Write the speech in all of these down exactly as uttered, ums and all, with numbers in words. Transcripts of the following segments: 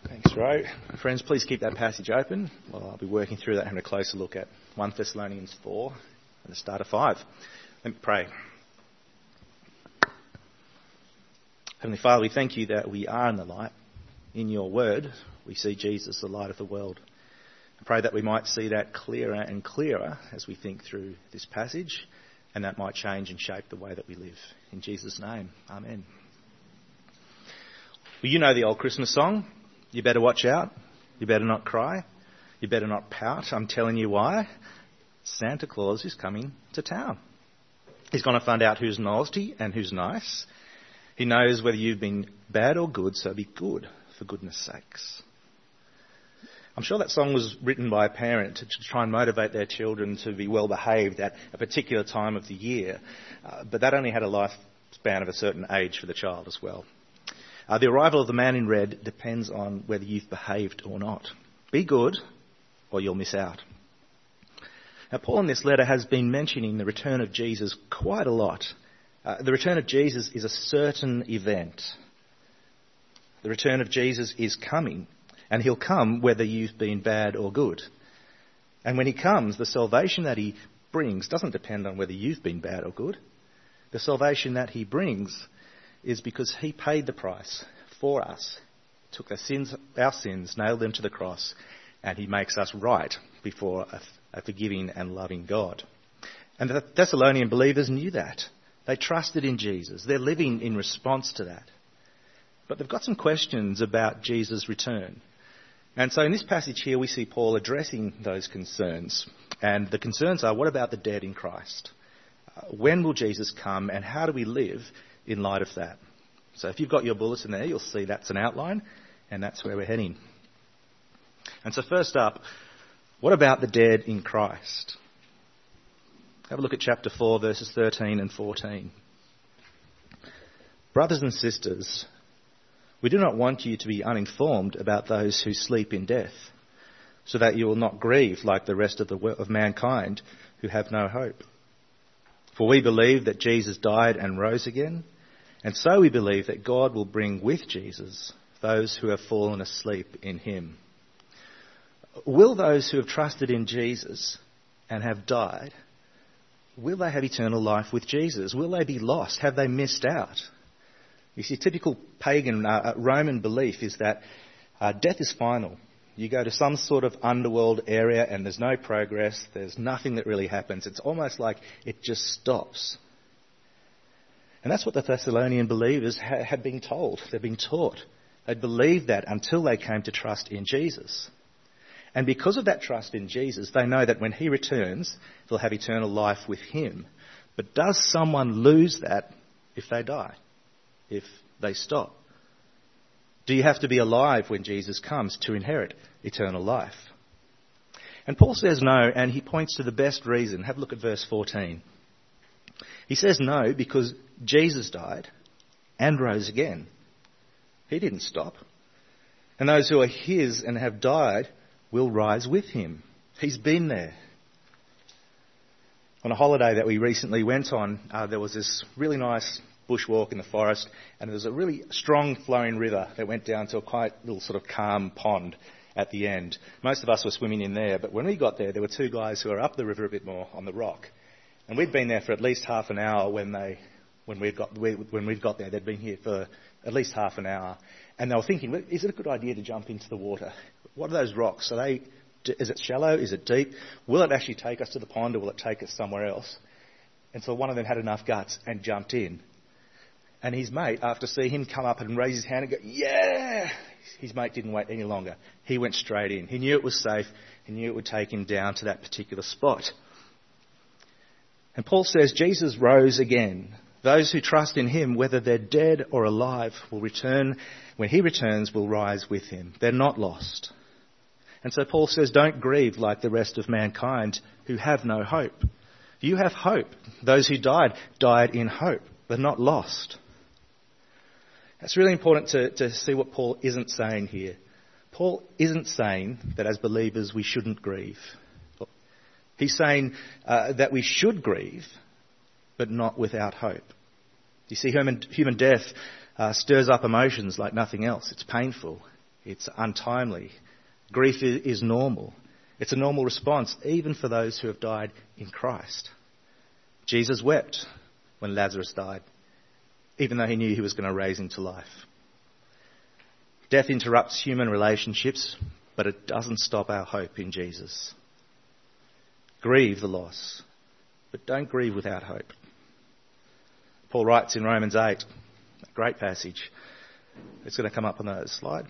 Thanks, Ro. Friends, please keep that passage open. Well, I'll be working through that, having a closer look at First Thessalonians four and the start of five. Let me pray. Heavenly Father, we thank you that we are in the light. In your word, we see Jesus, the light of the world. I pray that we might see that clearer and clearer as we think through this passage, and that might change and shape the way that we live. In Jesus' name, amen. Well, you know the old Christmas song. You better watch out. You better not cry. You better not pout. I'm telling you why. Santa Claus is coming to town. He's going to find out who's naughty and who's nice. He knows whether you've been bad or good, so be good, for goodness sakes. I'm sure that song was written by a parent to try and motivate their children to be well behaved at a particular time of the year, uh, but that only had a lifespan of a certain age for the child as well. Uh, the arrival of the man in red depends on whether you've behaved or not. Be good, or you'll miss out. Now, Paul in this letter has been mentioning the return of Jesus quite a lot. Uh, the return of Jesus is a certain event. The return of Jesus is coming, and he'll come whether you've been bad or good. And when he comes, the salvation that he brings doesn't depend on whether you've been bad or good. The salvation that he brings is because he paid the price for us, took our sins, our sins, nailed them to the cross, and he makes us right before a, a forgiving and loving God. And the Thessalonian believers knew that. They trusted in Jesus. They're living in response to that. But they've got some questions about Jesus' return. And so in this passage here, we see Paul addressing those concerns. And the concerns are, what about the dead in Christ? Uh, when will Jesus come, and how do we live in light of that? So if you've got your bulletin there, you'll see that's an outline, and that's where we're heading. And so first up, what about the dead in Christ? Have a look at chapter four, verses thirteen and fourteen. Brothers and sisters, we do not want you to be uninformed about those who sleep in death, so that you will not grieve like the rest of, the, of mankind who have no hope. For we believe that Jesus died and rose again, and so we believe that God will bring with Jesus those who have fallen asleep in him. Will those who have trusted in Jesus and have died, will they have eternal life with Jesus? Will they be lost? Have they missed out? You see, typical pagan uh, Roman belief is that uh, death is final. You go to some sort of underworld area and there's no progress. There's nothing that really happens. It's almost like it just stops. And that's what the Thessalonian believers ha- had been told. They'd been taught. They'd believed that until they came to trust in Jesus. And because of that trust in Jesus, they know that when he returns, they'll have eternal life with him. But does someone lose that if they die? If they stop? Do you have to be alive when Jesus comes to inherit eternal life? And Paul says no, and he points to the best reason. Have a look at verse fourteen. He says no because Jesus died and rose again. He didn't stop. And those who are his and have died will rise with him. He's been there. On a holiday that we recently went on, uh, there was this really nice bushwalk in the forest, and there was a really strong flowing river that went down to a quite little sort of calm pond at the end. Most of us were swimming in there, but when we got there, there were two guys who were up the river a bit more on the rock. And we'd been there for at least half an hour when they, when we'd got, when we'd got there. They'd been here for at least half an hour. And they were thinking, is it a good idea to jump into the water? What are those rocks? Are they, is it shallow? Is it deep? Will it actually take us to the pond, or will it take us somewhere else? And so one of them had enough guts and jumped in. And his mate, after seeing him come up and raise his hand and go, yeah, his mate didn't wait any longer. He went straight in. He knew it was safe. He knew it would take him down to that particular spot. And Paul says Jesus rose again. Those who trust in him, whether they're dead or alive, will return. When he returns, will rise with him. They're not lost. And so Paul says, don't grieve like the rest of mankind who have no hope. You have hope. Those who died, died in hope. They're not lost. It's really important to, to see what Paul isn't saying here. Paul isn't saying that as believers we shouldn't grieve. He's saying uh, that we should grieve, but not without hope. You see, human, human death uh, stirs up emotions like nothing else. It's painful. It's untimely. Grief is normal. It's a normal response, even for those who have died in Christ. Jesus wept when Lazarus died, even though he knew he was going to raise him to life. Death interrupts human relationships, but it doesn't stop our hope in Jesus. Grieve the loss, but don't grieve without hope. Paul writes in Romans eight, a great passage. It's going to come up on the slide.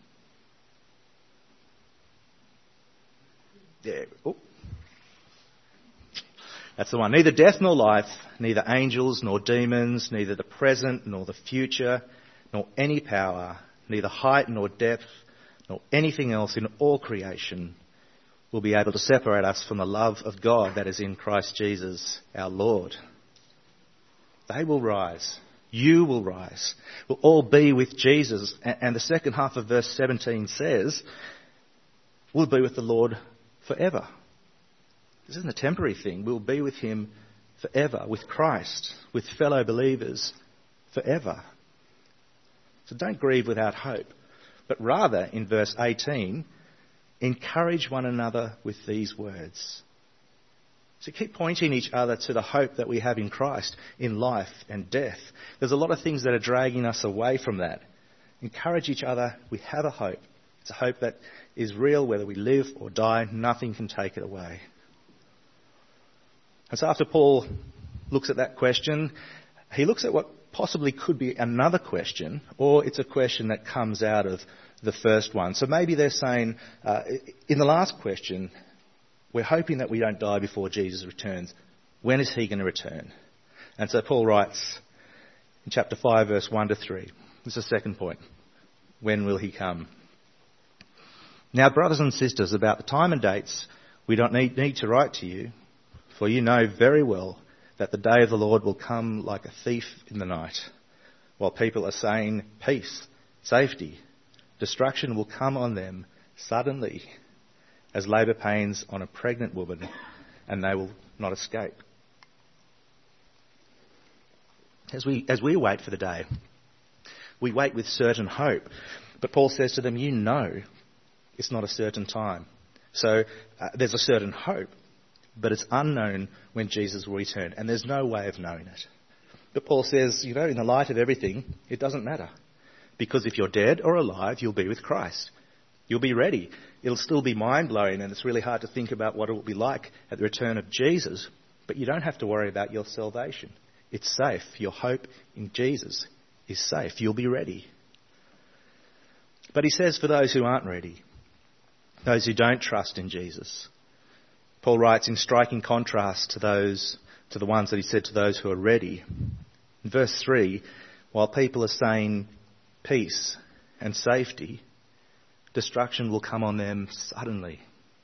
Yeah. Oh. That's the one. Neither death nor life, neither angels nor demons, neither the present nor the future, nor any power, neither height nor depth, nor anything else in all creation will be able to separate us from the love of God that is in Christ Jesus our Lord. They will rise. You will rise. We'll all be with Jesus. And the second half of verse seventeen says, we'll be with the Lord forever. This isn't a temporary thing. We'll be with him forever, with Christ, with fellow believers forever. So don't grieve without hope, but rather, in verse eighteen, encourage one another with these words. So keep pointing each other to the hope that we have in Christ, in life and death. There's a lot of things that are dragging us away from that. Encourage each other. We have a hope. It's a hope that is real, whether we live or die. Nothing can take it away. And so after Paul looks at that question, he looks at what possibly could be another question, or it's a question that comes out of the first one. So maybe they're saying, uh, in the last question, we're hoping that we don't die before Jesus returns. When is he going to return? And so Paul writes in chapter five, verse one to three. This is the second point. When will he come? Now, brothers and sisters, about the time and dates, we don't need, need to write to you, for you know very well that the day of the Lord will come like a thief in the night. While people are saying peace, safety, destruction will come on them suddenly, as labour pains on a pregnant woman, and they will not escape. As we, as we wait for the day, we wait with certain hope. But Paul says to them, you know it's not a certain time. So uh, there's a certain hope, but it's unknown when Jesus will return, and there's no way of knowing it. But Paul says, you know, in the light of everything, it doesn't matter. Because if you're dead or alive, you'll be with Christ. You'll be ready. It'll still be mind-blowing, and it's really hard to think about what it will be like at the return of Jesus. But you don't have to worry about your salvation. It's safe. Your hope in Jesus is safe. You'll be ready. But he says for those who aren't ready, those who don't trust in Jesus, Paul writes in striking contrast to those, to the ones that he said to those who are ready. In verse three, while people are saying peace and safety, destruction will come on them suddenly.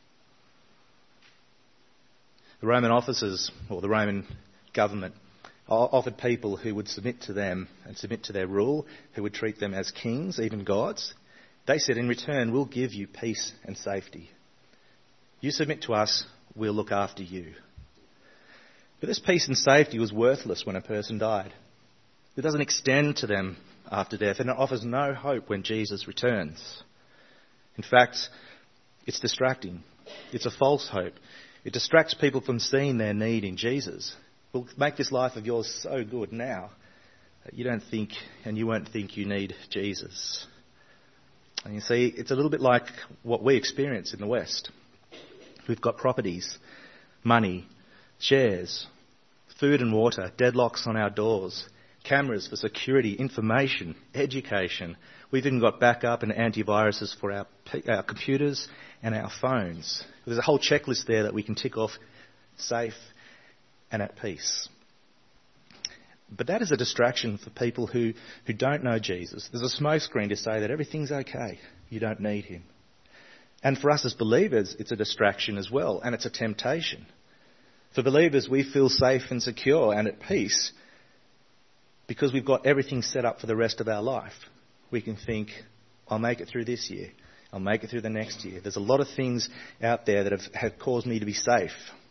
The Roman officers, or the Roman government, offered people who would submit to them and submit to their rule, who would treat them as kings, even gods. They said, in return, we'll give you peace and safety. You submit to us, we'll look after you. But this peace and safety was worthless when a person died. It doesn't extend to them after death, and it offers no hope when Jesus returns. In fact, it's distracting. It's a false hope. It distracts people from seeing their need in Jesus. We'll make this life of yours so good now that you don't think, and you won't think you need Jesus. And you see, it's a little bit like what we experience in the West. We've got properties, money, shares, food and water, deadlocks on our doors, cameras for security, information, education. We've even got backup and antiviruses for our, our computers and our phones. There's a whole checklist there that we can tick off, safe and at peace. But that is a distraction for people who, who don't know Jesus. There's a smokescreen to say that everything's okay. You don't need him. And for us as believers, it's a distraction as well, and it's a temptation. For believers, we feel safe and secure and at peace because we've got everything set up for the rest of our life. We can think, I'll make it through this year. I'll make it through the next year. There's a lot of things out there that have, have caused me to be safe.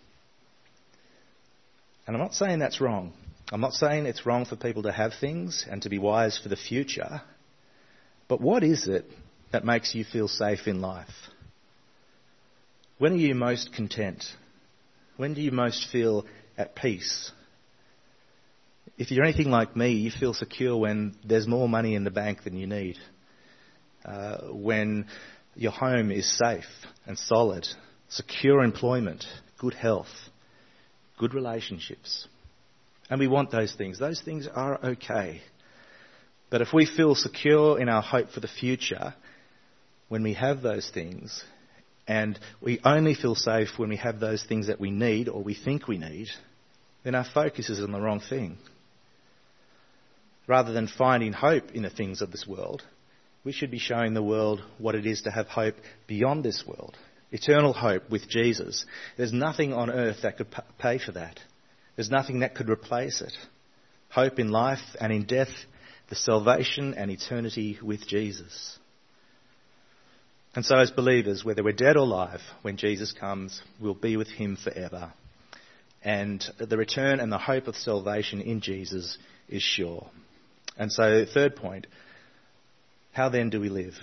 And I'm not saying that's wrong. I'm not saying it's wrong for people to have things and to be wise for the future. But what is it that makes you feel safe in life? When are you most content? When do you most feel at peace? If you're anything like me, you feel secure when there's more money in the bank than you need. Uh, when your home is safe and solid, secure employment, good health, good relationships. And we want those things. Those things are okay. But if we feel secure in our hope for the future, when we have those things, and we only feel safe when we have those things that we need or we think we need, then our focus is on the wrong thing. Rather than finding hope in the things of this world, we should be showing the world what it is to have hope beyond this world. Eternal hope with Jesus. There's nothing on earth that could pay for that. There's nothing that could replace it. Hope in life and in death, the salvation and eternity with Jesus. And so as believers, whether we're dead or alive, when Jesus comes, we'll be with him forever. And the return and the hope of salvation in Jesus is sure. And so, third point, how then do we live?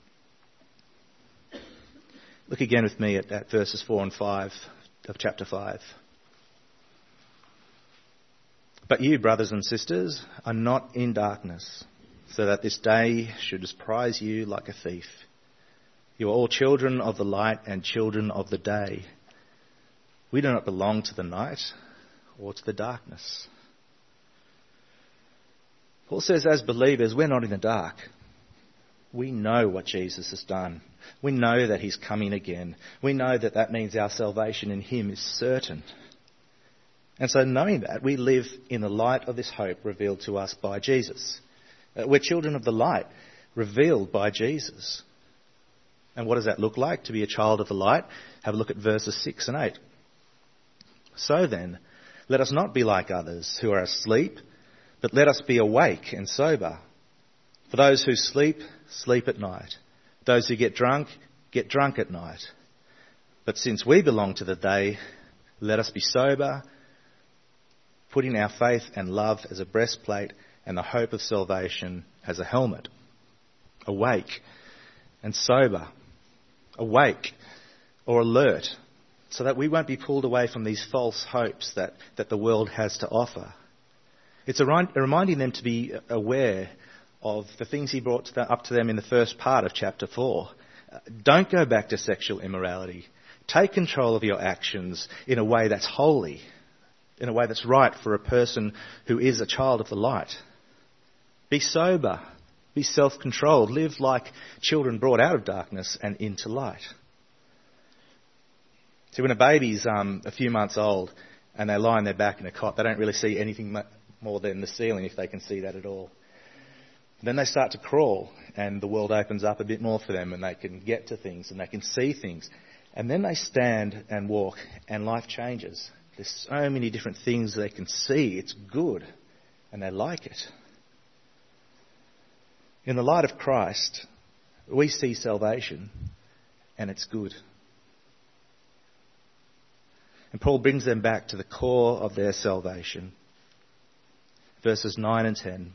Look again with me at, at verses four and five of chapter five. But you, brothers and sisters, are not in darkness, so that this day should surprise you like a thief. You are all children of the light and children of the day. We do not belong to the night or to the darkness. Paul says, as believers, we're not in the dark. We know what Jesus has done. We know that he's coming again. We know that that means our salvation in him is certain. And so knowing that, we live in the light of this hope revealed to us by Jesus. Uh, we're children of the light revealed by Jesus. And what does that look like, to be a child of the light? Have a look at verses six and eight. So then, let us not be like others who are asleep, but let us be awake and sober. For those who sleep, sleep at night. Those who get drunk, get drunk at night. But since we belong to the day, let us be sober, putting our faith and love as a breastplate and the hope of salvation as a helmet. Awake and sober. Awake or alert, so that we won't be pulled away from these false hopes that, that the world has to offer. It's a, a reminding them to be aware of the things he brought to the, up to them in the first part of chapter four. Uh, don't go back to sexual immorality. Take control of your actions in a way that's holy, in a way that's right for a person who is a child of the light. Be sober. Be self-controlled. Live like children brought out of darkness and into light. See, when a baby's um, a few months old and they lie on their back in a cot, they don't really see anything more than the ceiling, if they can see that at all. Then they start to crawl and the world opens up a bit more for them and they can get to things and they can see things. And then they stand and walk and life changes. There's so many different things they can see. It's good and they like it. In the light of Christ, we see salvation and it's good. And Paul brings them back to the core of their salvation. Verses nine and ten.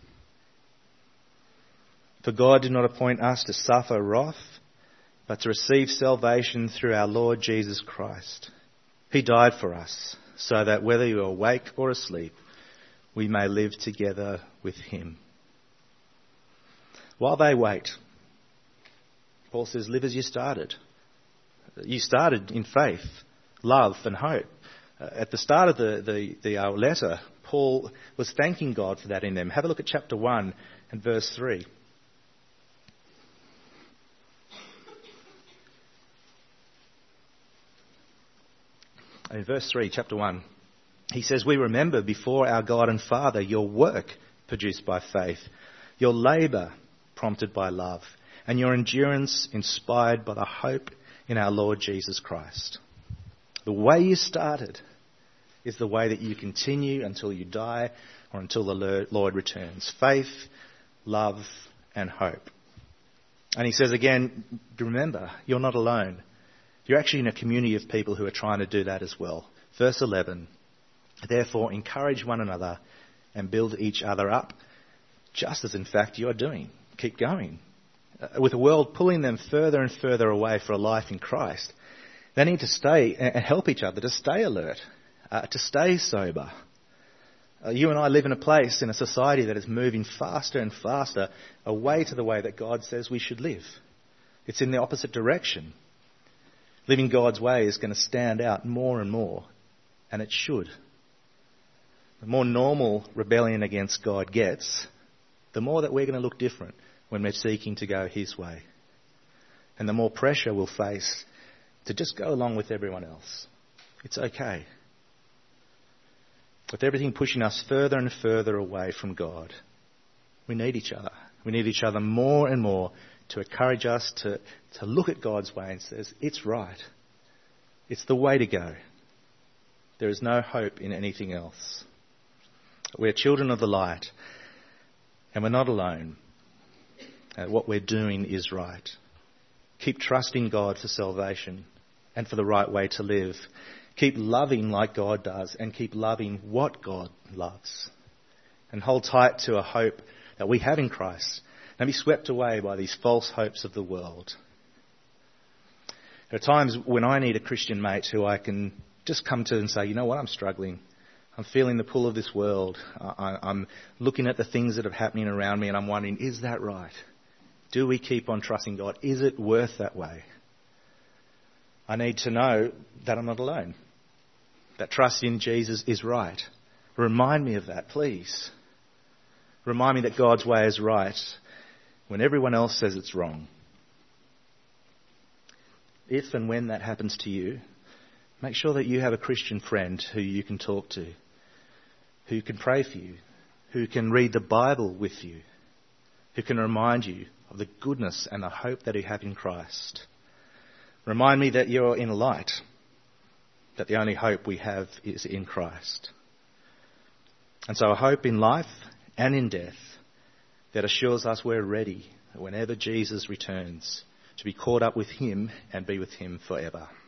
For God did not appoint us to suffer wrath, but to receive salvation through our Lord Jesus Christ. He died for us, so that whether you are awake or asleep, we may live together with him. While they wait, Paul says, live as you started. You started in faith, love and hope. Uh, at the start of the, the, the uh, letter, Paul was thanking God for that in them. Have a look at chapter one and verse three. In verse three, chapter one, he says, we remember before our God and Father your work produced by faith, your labour prompted by love, and your endurance inspired by the hope in our Lord Jesus Christ. The way you started is the way that you continue until you die or until the Lord returns. Faith, love, and hope. And he says again, remember, you're not alone. You're actually in a community of people who are trying to do that as well. Verse eleven, therefore encourage one another and build each other up, just as in fact you are doing. Keep going. uh, with the world pulling them further and further away for a life in Christ, they need to stay and help each other to stay alert, uh, to stay sober. Uh, you and I live in a place, in a society that is moving faster and faster away to the way that God says we should live. It's in the opposite direction. Living God's way is going to stand out more and more, and it should. The more normal rebellion against God gets, the more that we're going to look different when we're seeking to go His way. And the more pressure we'll face to just go along with everyone else. It's okay. With everything pushing us further and further away from God, we need each other. We need each other more and more to encourage us to, to look at God's way and says, it's right. It's the way to go. There is no hope in anything else. We're children of the light, and we're not alone. Uh, what we're doing is right. Keep trusting God for salvation and for the right way to live. Keep loving like God does, and keep loving what God loves. And hold tight to a hope that we have in Christ. Don't be swept away by these false hopes of the world. There are times when I need a Christian mate who I can just come to and say, you know what, I'm struggling. I'm feeling the pull of this world. I, I'm looking at the things that are happening around me and I'm wondering, is that right? Do we keep on trusting God? Is it worth that way? I need to know that I'm not alone. That trust in Jesus is right. Remind me of that, please. Remind me that God's way is right when everyone else says it's wrong. If and when that happens to you, make sure that you have a Christian friend who you can talk to, who can pray for you, who can read the Bible with you, who can remind you of the goodness and the hope that you have in Christ. Remind me that you're in light, that the only hope we have is in Christ. And so a hope in life and in death that assures us we're ready whenever Jesus returns to be caught up with Him and be with Him forever.